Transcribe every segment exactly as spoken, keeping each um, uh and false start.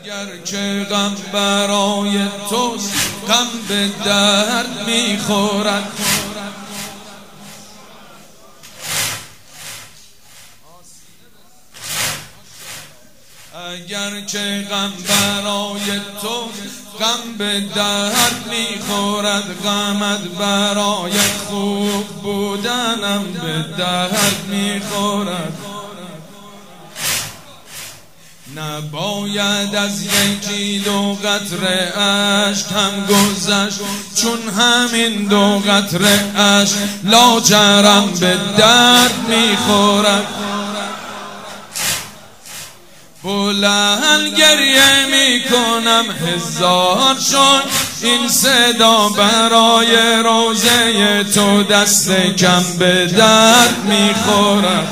اگر که غم برای توست غم به درد میخورد. اگر که غم برای توست غم به درد میخورد. غمت برای خوب بودنم به درد میخورد. نباید از یکی دو قطره اشک هم گذشت، چون همین دو قطره اشک لاجرم به درد میخورد. بلند گریه میکنم هزار شد این صدا برای روزه تو دست کم به درد میخورد.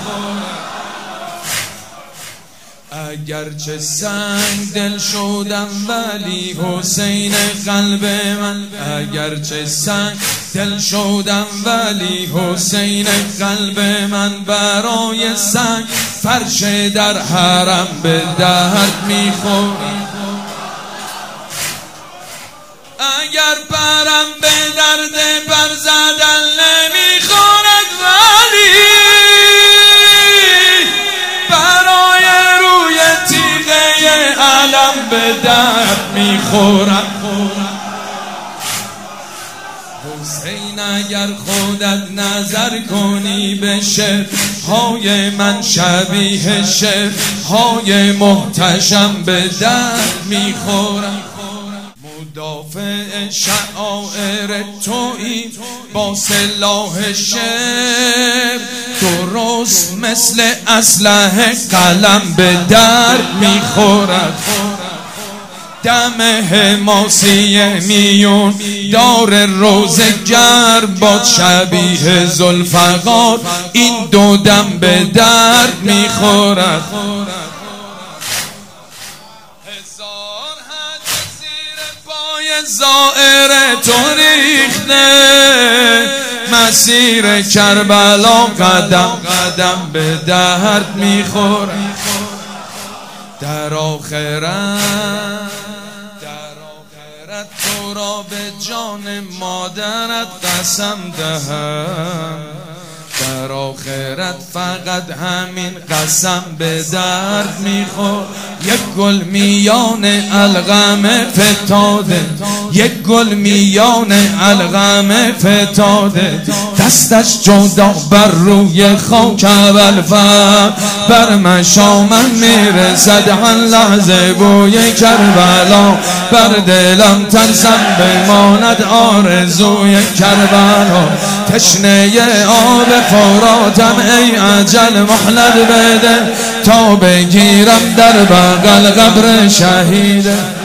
اگرچه سنگ دل شدم ولی حسین قلب من، اگرچه سنگ دل شدم ولی حسین قلب من برای سنگ فرش در حرم به درد میخورد. اگر پرم به درد پر زدن نمیخورد ولی برای روی تیغه علم به درد میخورد. حسین اگر خودت نظر کنی به شعرهای من شبیه شعرهای محتشم به درد میخورم. مدافع شعائر تویی با سلاح شعر، درست مثل اسلحه قلم به درد میخورد. دم حماسی میون دار روزگر باد شبیه ذوالفقار این دو دم به درد میخورد. هزار حد زیر پای زائر تو ریخته، مسیر کربلا قدم قدم به درد میخورد. در آخرت تو را به جان مادرت قسم دهم، در آخرت فقط همین قسم به درد میخور. یک گل میان الغم فتاده، یک گل میان الغم فتاده، دستش جدا بر روی خاک اولفر بر مشامم میرسد هر لحظه بوی کربلا، بر دلم ترسم بماند آرزوی کربلا. تشنه آب فراتم ای اجل مهلت بده تا بگیرم در بغل قبر شهیده.